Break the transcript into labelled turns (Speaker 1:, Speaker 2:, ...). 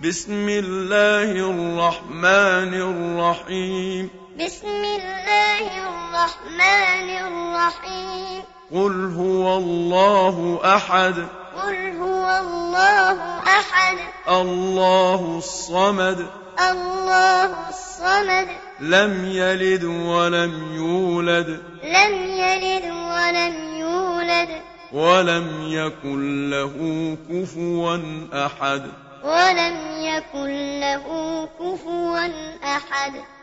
Speaker 1: بسم الله الرحمن الرحيم.
Speaker 2: بسم الله الرحمن الرحيم.
Speaker 1: قل هو الله أحد.
Speaker 2: قل هو الله أحد.
Speaker 1: الله الصمد.
Speaker 2: الله الصمد.
Speaker 1: لم يلد ولم يولد.
Speaker 2: لم يلد ولم يولد.
Speaker 1: ولم يكن له كفوا أحد.
Speaker 2: ولم يكن له كفوا أحد.